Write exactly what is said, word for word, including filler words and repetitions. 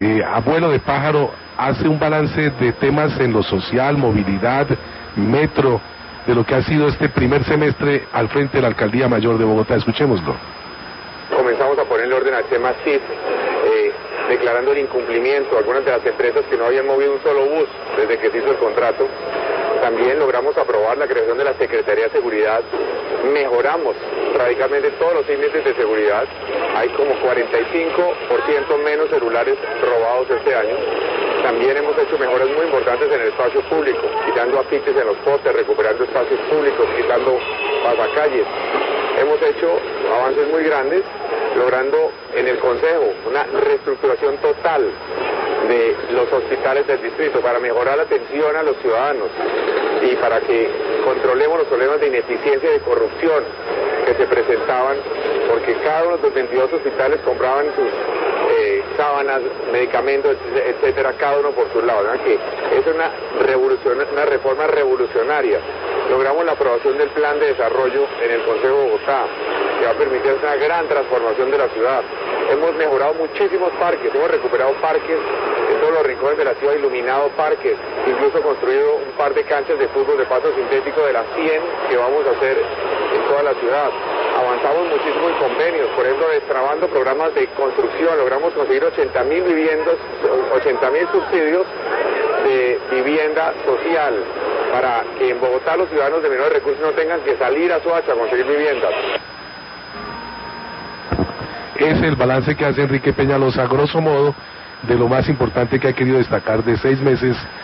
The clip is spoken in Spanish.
Eh, abuelo de pájaro hace un balance de temas en lo social, movilidad, metro, de lo que ha sido este primer semestre al frente de la Alcaldía Mayor de Bogotá. Escuchémoslo. Comenzamos a ponerle orden al tema C I S, eh, declarando el incumplimiento a algunas de las empresas que no habían movido un solo bus desde que se hizo el contrato. También logramos aprobar la creación de la Secretaría de Seguridad. Mejoramos radicalmente todos los índices de seguridad. Hay como cuarenta y cinco por ciento menos celulares robados este año. También hemos hecho mejoras muy importantes en el espacio público, quitando afiches en los postes, recuperando espacios públicos, quitando pasacalles. Hemos hecho avances muy grandes, logrando en el Consejo una reestructuración total de los hospitales del distrito para mejorar la atención a los ciudadanos y para que controlemos los problemas de ineficiencia y de corrupción que se presentaban, porque cada uno de los veintidós hospitales compraban sus eh, sábanas, medicamentos, etcétera, cada uno por su lado, ¿no? Que es una revolución, una reforma revolucionaria. Logramos la aprobación del plan de desarrollo en el Consejo de Bogotá, que va a permitir una gran transformación de la ciudad. Hemos mejorado muchísimos parques, hemos recuperado parques en todos los rincones de la ciudad, iluminado parques, incluso construido un par de canchas de fútbol de paso sintético de las cien que vamos a hacer en toda la ciudad. Avanzamos muchísimo en convenios, por ejemplo, destrabando programas de construcción, logramos conseguir ochenta mil viviendas, ochenta mil subsidios de vivienda social, para que en Bogotá los ciudadanos de menores recursos no tengan que salir a Soacha a conseguir viviendas. Es el balance que hace Enrique Peñalosa, a grosso modo, de lo más importante que ha querido destacar de seis meses